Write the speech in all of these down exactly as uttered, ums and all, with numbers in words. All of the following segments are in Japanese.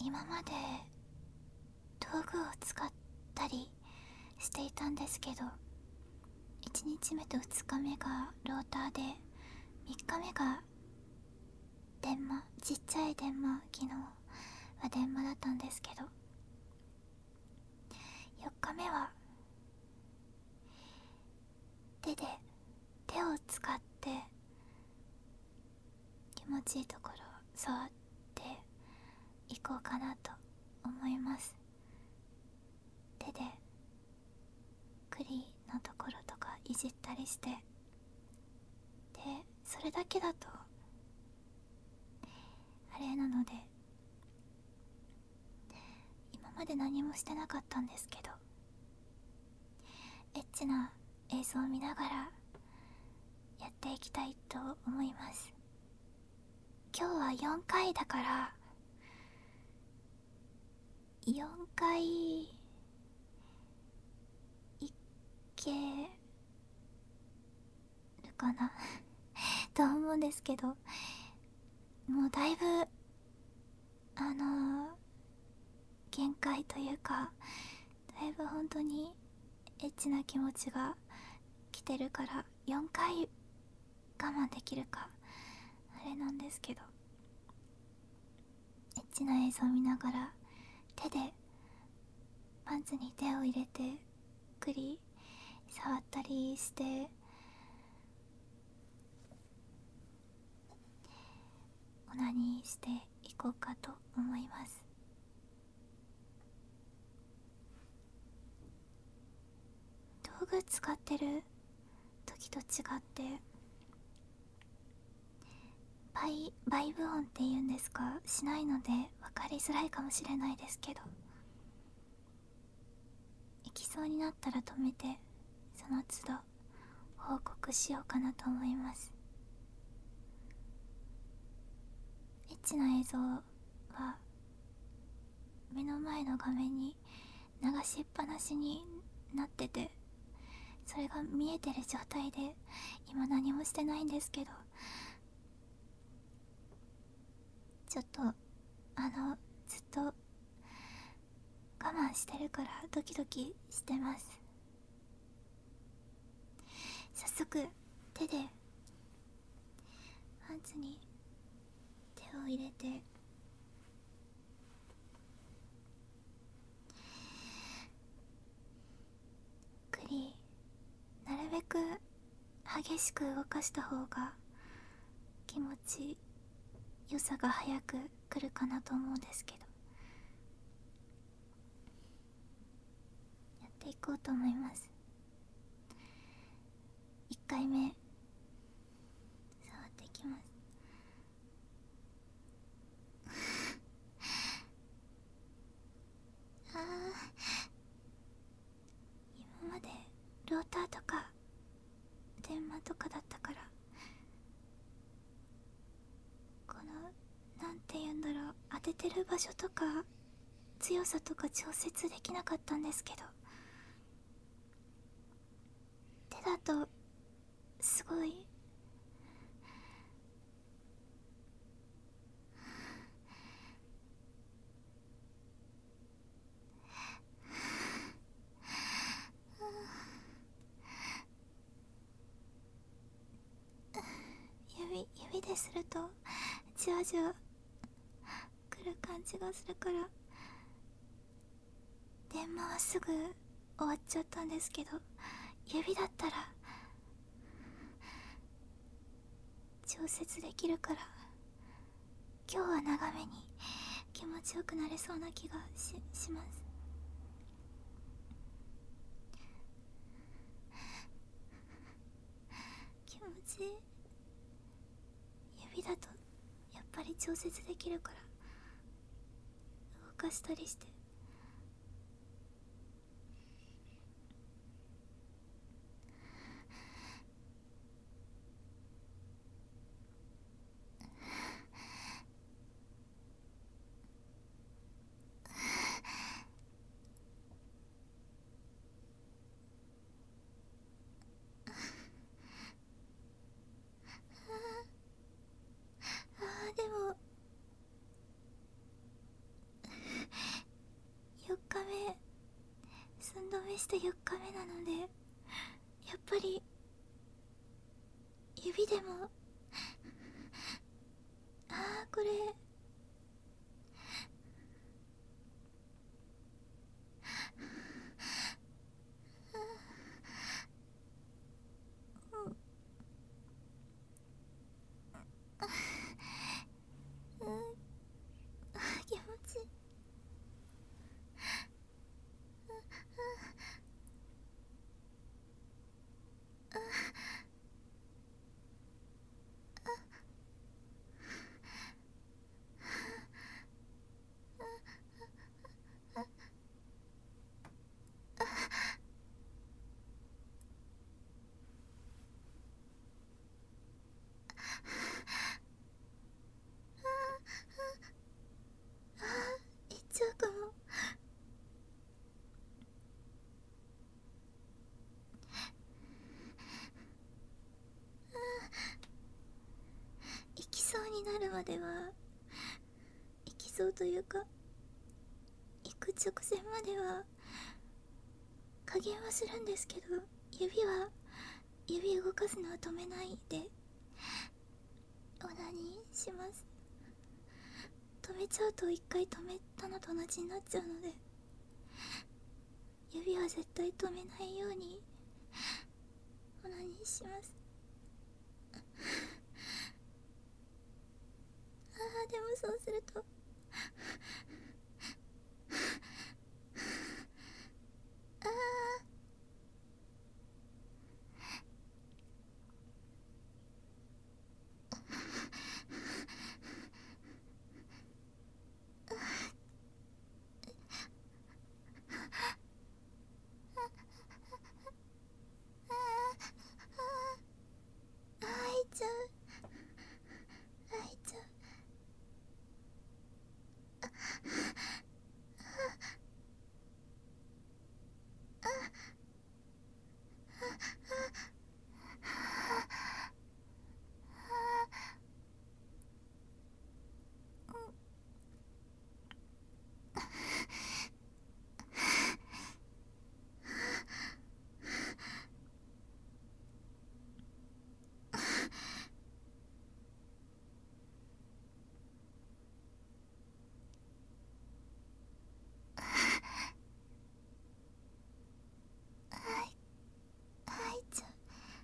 今まで道具を使ったりしていたんですけど、いちにちめとふつかめがローターで、みっかめが電話、ちっちゃい電話、昨日は電話だったんですけど、よっかめは手で手を使って気持ちいいところを触っていこうかなと思います。手で栗のところとかいじったりして、でそれだけだとあれなので、今まで何もしてなかったんですけど、エッチな映像を見ながらやっていきたいと思います。今日はよんかいだからよんかいいけるかなと思うんですけど、もうだいぶあのー、限界というか、だいぶ本当にエッチな気持ちが来てるから、よんかい我慢できるかあれなんですけど、エッチな映像を見ながら手でパンツに手を入れてくり触ったりしてオナニーしていこうかと思います。道具使ってる時と違ってバイ、バイブ音っていうんですか、しないので分かりづらいかもしれないですけど、行きそうになったら止めてその都度報告しようかなと思います。エッチな映像は目の前の画面に流しっぱなしになってて、それが見えてる状態で今何もしてないんですけど、ちょっとあのずっと我慢してるからドキドキしてます。早速手でパンツに手を入れて、くりなるべく激しく動かした方が気持ち良さが早く来るかなと思うんですけど、やっていこうと思います。いっかいめ触っていきます。あー、今までローターとか電話とかだったから、このなんて言うんだろう、当ててる場所とか強さとか調節できなかったんですけど、手だとすごい指指でするとじわじわくる感じがするから、電話はすぐ終わっちゃったんですけど、指だったら調節できるから、今日は長めに気持ちよくなれそうな気が し, します。気持ちいい。指だとやっぱり調節できるから動かしたりして、あーでもしてよっかめなので、やっぱり指でも、ああこれうん、あー気持ちいい。いっちゃうかも。行きそうになるまでは、行きそうというか行く直前までは加減はするんですけど、指は指動かすのは止めないでオナニーします。止めちゃうと一回止めたのと同じになっちゃうので、指は絶対止めないようにオナニーします。あーでもそうするとあーあー開いちゃう、開いちゃう。開いちゃう。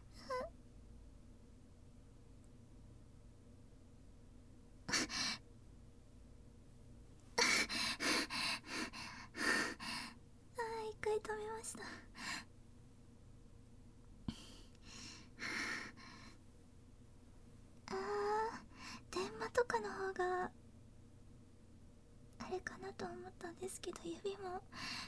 あー一回止めました。あー電話とかの方があれかなと思ったんですけど、指も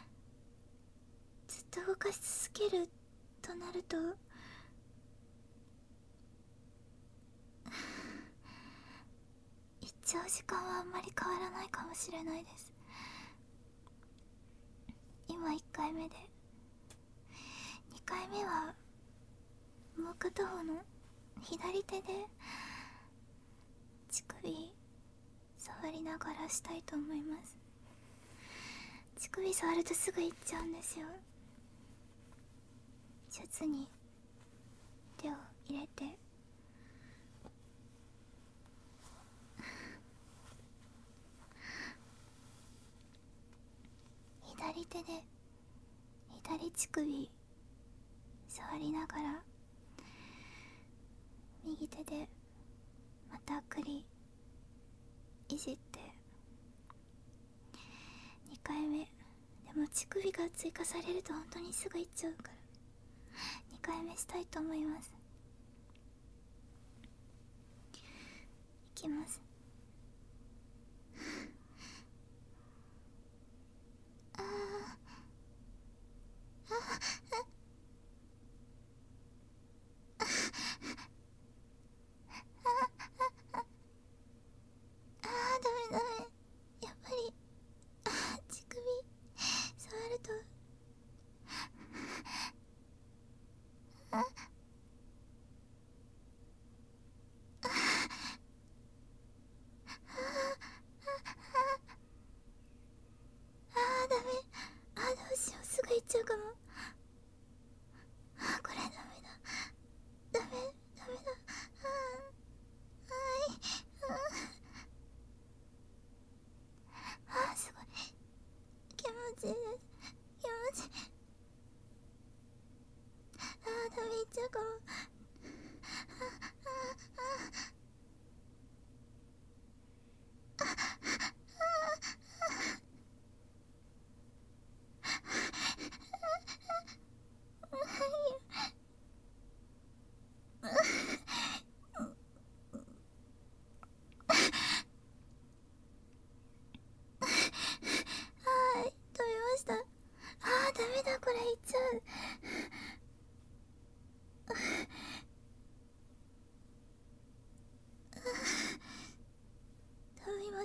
ずっと動かし続けるとなると行っちゃう時間はあんまり変わらないかもしれないです。今いっかいめで、にかいめはもう片方の左手で乳首触りながらしたいと思います。乳首触るとすぐ行っちゃうんですよ。シャツに手を入れて、左手で左乳首触りながら、右手でまた栗いじって、にかいめでも乳首が追加されると本当にすぐいっちゃうからにかいめしたいと思います。いきます。あーあーあーダメダメ、やっぱりあー乳首触るとあ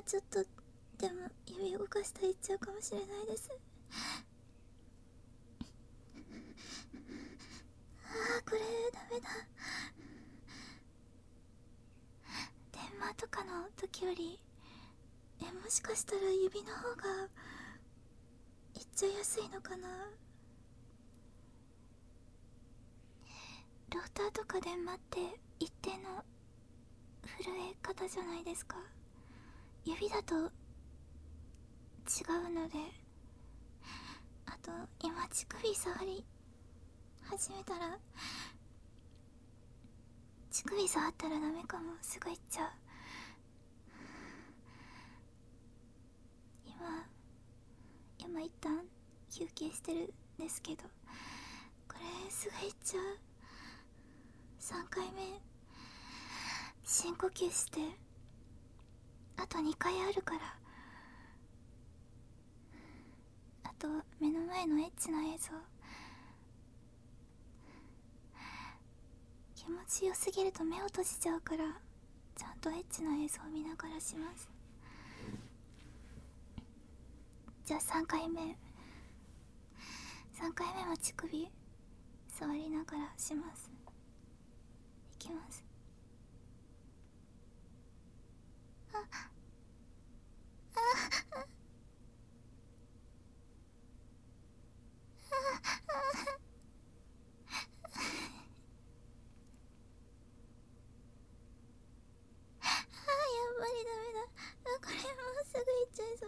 ちょっとでも指動かしたらいっちゃうかもしれないです。あーこれダメだ。電話とかの時よりえもしかしたら指の方がいっちゃいやすいのかな。ローターとか電話って一定の震え方じゃないですか。指だと違うので、あと今乳首触り始めたら、乳首触ったらダメかも。すぐ行っちゃう。今今一旦休憩してるんですけど、これすぐ行っちゃう。さんかいめ深呼吸して、あとにかいあるから。あと目の前のエッチな映像、気持ちよすぎると目を閉じちゃうから、ちゃんとエッチな映像を見ながらします。じゃあさんかいめさんかいめも乳首触りながらします。いきます。ああああ、やっぱりダメだ。あ、これもうすぐ行っちゃいそう。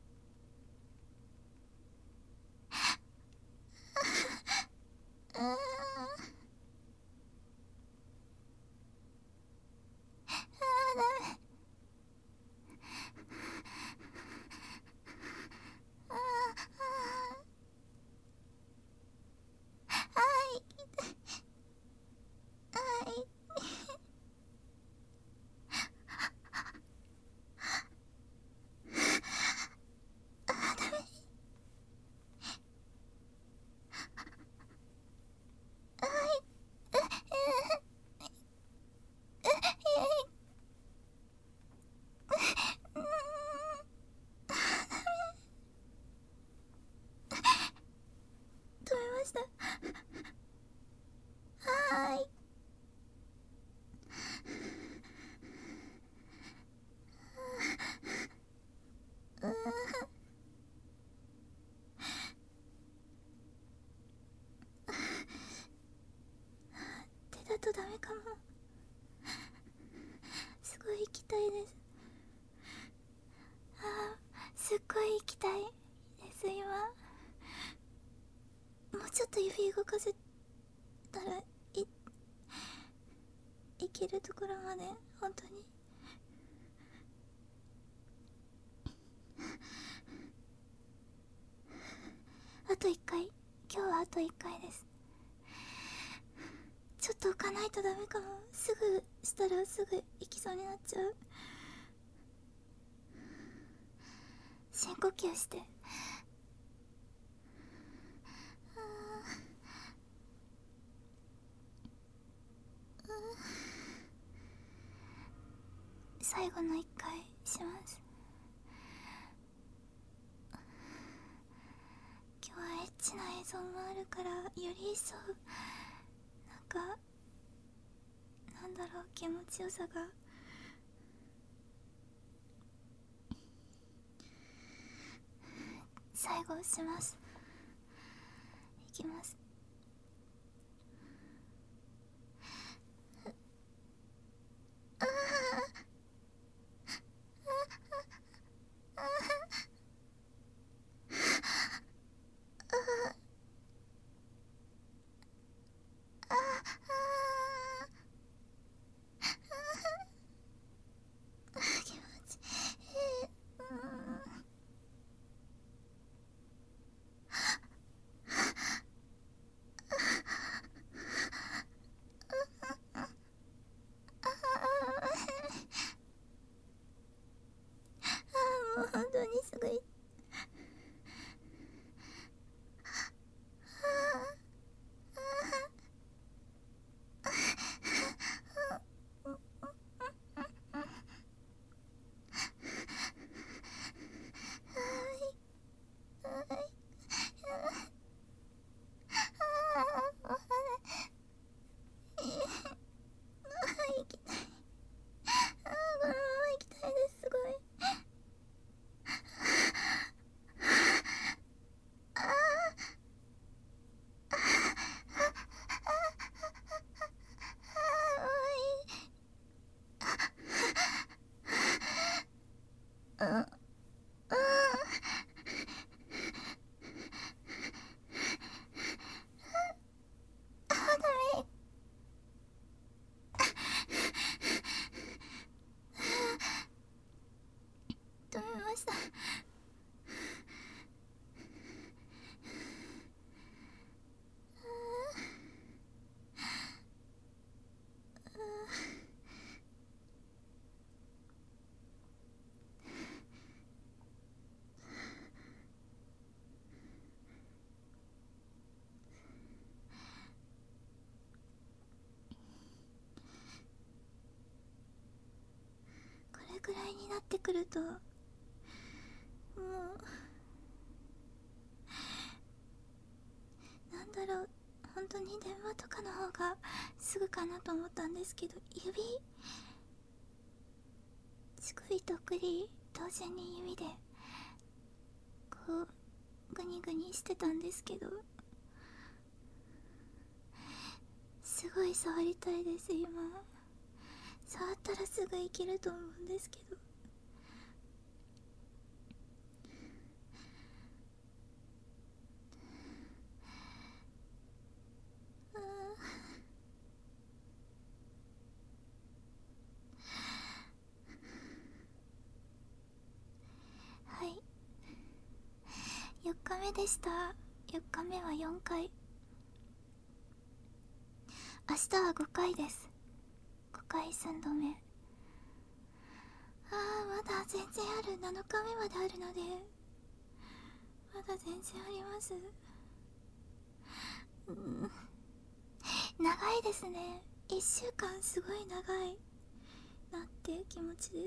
ああああ、ダメ。ああああああ、痛い。ああ、痛い。ああ、ダメ。ああ、いええええうん、止めました。はーい。うーん、手だとダメかも。すごい行きたいです。ああ、すっごい行きたいです今。もうちょっと指動かせたらいいけるところまで本当に。あといっかい。今日はあといっかいです。ちょっと置かないとダメかも。すぐしたらすぐ行きそうになっちゃう。深呼吸して。あー、うん、最後のいっかいします。今日はエッチな映像もあるから、より一層なんかなんだろう、気持ちよさが。最後します。いきます。あああああああ、気持ちいい。うん、 うんあ、ダメ。止めました。これくらいになってくると、もうなんだろう、本当に電話とかの方がすぐかなと思ったんですけど、指、乳首と栗同時に指でこうグニグニしてたんですけど、すごい触りたいです。今触ったらすぐいけると思うんですけど。うんはい、よっかめでした。よっかめはよんかい、明日はごかいです。ごかい寸止め。あー、まだ全然ある。なのかめまであるのでまだ全然あります。うん、長いですね。いっしゅうかんすごい長いなって気持ちです。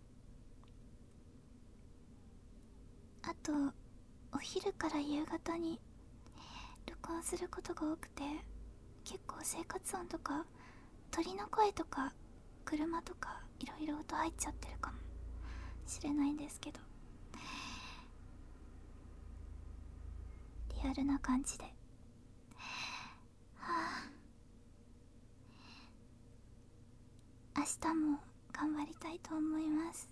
あとお昼から夕方に録音することが多くて、結構生活音とか鳥の声とか車とかいろいろ音入っちゃってるかもしれないんですけど、リアルな感じで、はあ、明日も頑張りたいと思います。